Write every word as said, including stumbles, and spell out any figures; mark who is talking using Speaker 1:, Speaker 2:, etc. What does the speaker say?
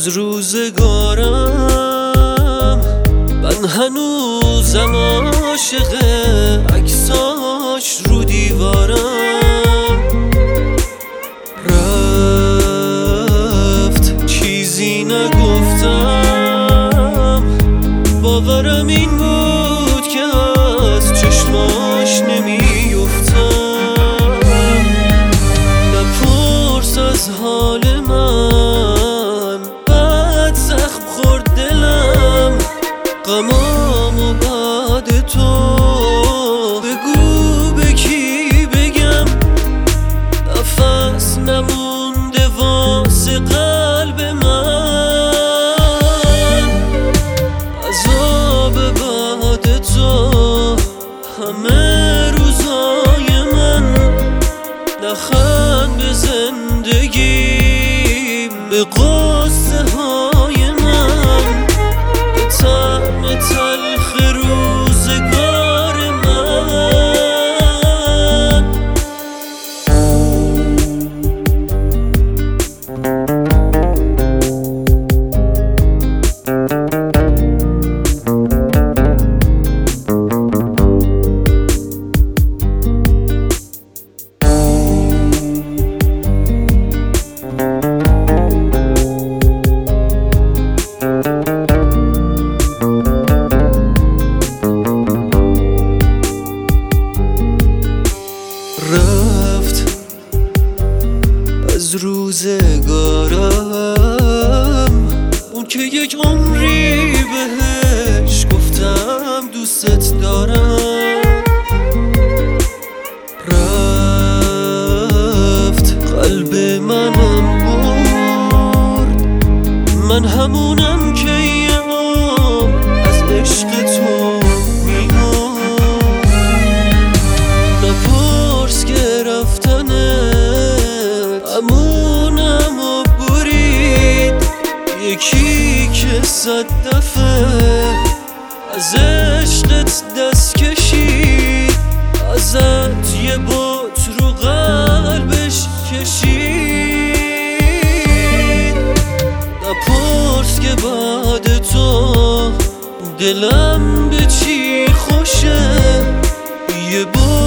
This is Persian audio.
Speaker 1: از روزگارم، من هنوزم عاشق عکساش رو دیوارم. رفت چیزی نگفتم، باورم این بود که از چشماش نمیفتم. نپرس از حال من، بعد زخم خورد دلم، غمامو بعد تو بگو به کی بگم. نفس نمونده واسه قلب من، عذاب بعد تو همه روزای من. نخند به زندگیم، به قصه های من، به طعم تلخ روزگار من. رفت از روزگارم، اون که یک عمری بهش گفتم دوستت دارم. رفت قلب منم برد، من همونم که یه عمر از عشق تو امونم و برید. یکی که صد دفعه از عشقت دست کشید، ازت یه بوت رو قلبش کشید. نپرس که بعد تو دلم به چی خوشه، یه بوت